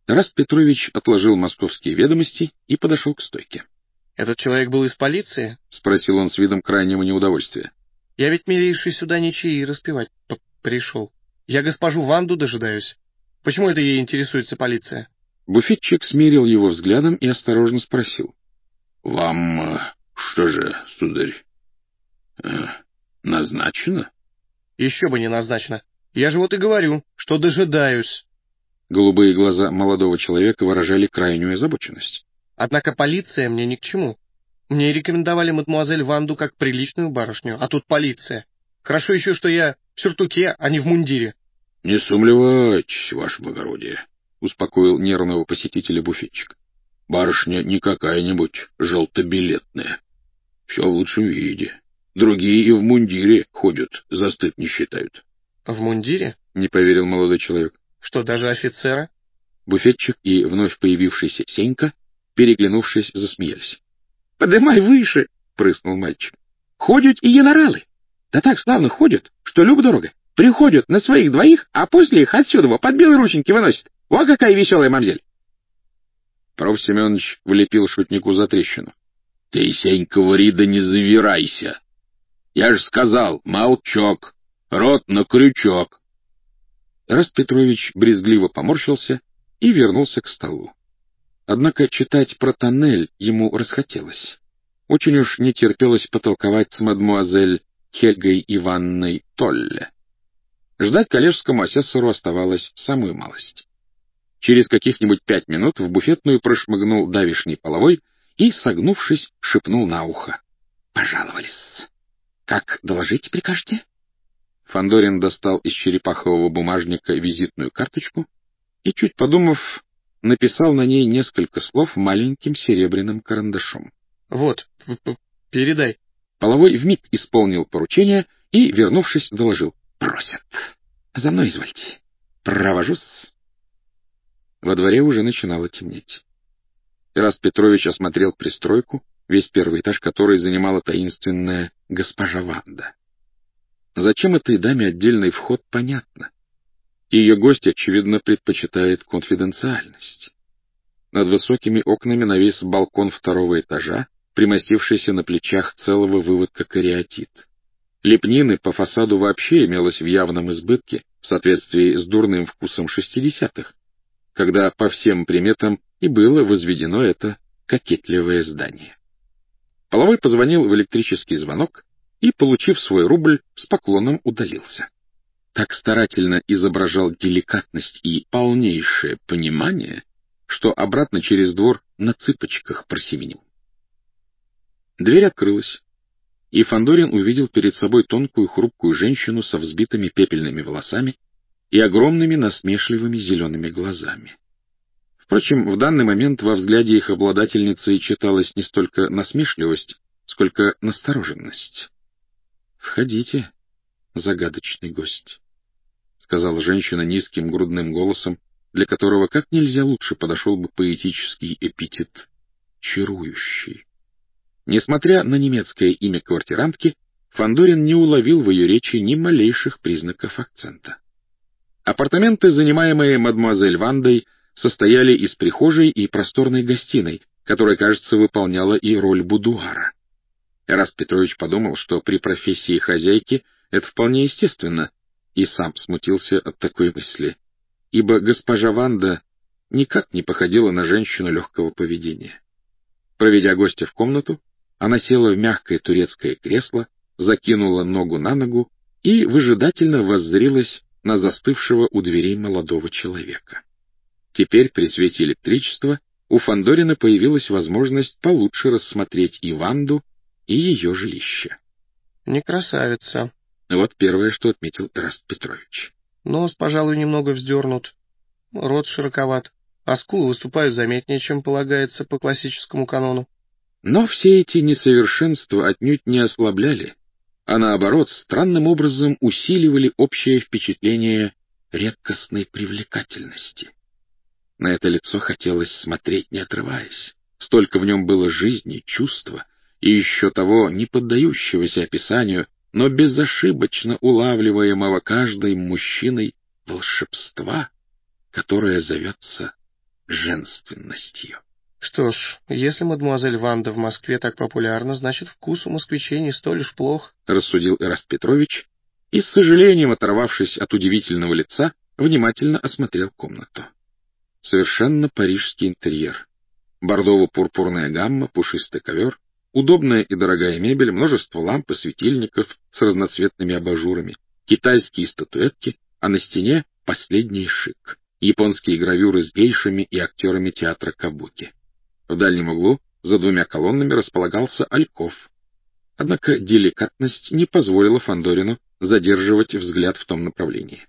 Эраст Петрович отложил московские ведомости и подошел к стойке. — Этот человек был из полиции? — спросил он с видом крайнего неудовольствия. — Я ведь, милейший, сюда не чаи распевать пришел. Я госпожу Ванду дожидаюсь. Почему это ей интересуется полиция? Буфетчик смерил его взглядом и осторожно спросил. — Вам что же, сударь, назначено? — Еще бы не назначено. Я же вот и говорю, что дожидаюсь. Голубые глаза молодого человека выражали крайнюю озабоченность. — Однако полиция мне ни к чему. Мне рекомендовали мадемуазель Ванду как приличную барышню, а тут полиция. Хорошо еще, что я в сюртуке, а не в мундире. — Не сумлевайтесь, ваше благородие, — успокоил нервного посетителя буфетчик. — Барышня не какая-нибудь желтобилетная. Все в лучшем виде. Другие и в мундире ходят, за стыд не считают. — В мундире? — не поверил молодой человек. — Что, даже офицера? Буфетчик и вновь появившийся Сенька, переглянувшись, засмеялись. — Подымай выше! — прыснул мальчик. — Ходят и генералы. Да так славно ходят, что любо-дорого. Приходят на своих двоих, а после их отсюда под белые рученьки выносят. Во какая веселая мамзель! Проф. Семенович влепил шутнику за трещину. — Ты, Сенька, ври да не завирайся. Я же сказал, молчок, рот на крючок. Эраст Петрович брезгливо поморщился и вернулся к столу. Однако читать про тоннель ему расхотелось. Очень уж не терпелось потолковать с мадмуазель Хельгой Ивановной Толле. Ждать коллежскому асессору оставалось самую малость. Через каких-нибудь 5 минут в буфетную прошмыгнул давишний половой и, согнувшись, шепнул на ухо. — Пожаловались. — Как доложить прикажете? Фандорин достал из черепахового бумажника визитную карточку и, чуть подумав, написал на ней несколько слов маленьким серебряным карандашом. — Вот, передай. Половой вмиг исполнил поручение и, вернувшись, доложил. — Просят. За мной извольте. Провожусь. Во дворе уже начинало темнеть. Эраст Петрович осмотрел пристройку, весь первый этаж которой занимала таинственная госпожа Ванда. Зачем этой даме отдельный вход, понятно. Ее гость, очевидно, предпочитает конфиденциальность. Над высокими окнами навис балкон 2-го этажа, примостившийся на плечах целого выводка кариатид. Лепнины по фасаду вообще имелось в явном избытке в соответствии с дурным вкусом 60-х, когда по всем приметам и было возведено это кокетливое здание. Половой позвонил в электрический звонок и, получив свой рубль, с поклоном удалился. Так старательно изображал деликатность и полнейшее понимание, что обратно через двор на цыпочках просеменил. Дверь открылась, и Фандорин увидел перед собой тонкую хрупкую женщину со взбитыми пепельными волосами и огромными насмешливыми зелеными глазами. Впрочем, в данный момент во взгляде их обладательницы читалась не столько насмешливость, сколько настороженность. — Входите, загадочный гость, — сказала женщина низким грудным голосом, для которого как нельзя лучше подошел бы поэтический эпитет «чарующий». Несмотря на немецкое имя квартирантки, Фандорин не уловил в ее речи ни малейших признаков акцента. Апартаменты, занимаемые мадемуазель Вандой, состояли из прихожей и просторной гостиной, которая, кажется, выполняла и роль будуара. Эраст Петрович подумал, что при профессии хозяйки это вполне естественно, и сам смутился от такой мысли, ибо госпожа Ванда никак не походила на женщину легкого поведения. Проведя гостя в комнату, она села в мягкое турецкое кресло, закинула ногу на ногу и выжидательно воззрилась на застывшего у дверей молодого человека. Теперь при свете электричества у Фандорина появилась возможность получше рассмотреть и Ванду, и ее жилище. — Не красавица. Вот первое, что отметил Эраст Петрович. Нос, пожалуй, немного вздернут, рот широковат, а скулы выступают заметнее, чем полагается по классическому канону. Но все эти несовершенства отнюдь не ослабляли, а наоборот, странным образом усиливали общее впечатление редкостной привлекательности. На это лицо хотелось смотреть, не отрываясь. Столько в нем было жизни, чувства и еще того не поддающегося описанию, но безошибочно улавливаемого каждым мужчиной волшебства, которое зовется женственностью. Что ж, если мадемуазель Ванда в Москве так популярна, значит, вкус у москвичей не столь уж плох, — рассудил Эраст Петрович и, с сожалением оторвавшись от удивительного лица, внимательно осмотрел комнату. Совершенно парижский интерьер. Бордово-пурпурная гамма, пушистый ковер, удобная и дорогая мебель, множество ламп и светильников с разноцветными абажурами, китайские статуэтки, а на стене последний шик — японские гравюры с гейшами и актерами театра кабуки. В дальнем углу за двумя колоннами располагался альков. Однако деликатность не позволила Фандорину задерживать взгляд в том направлении.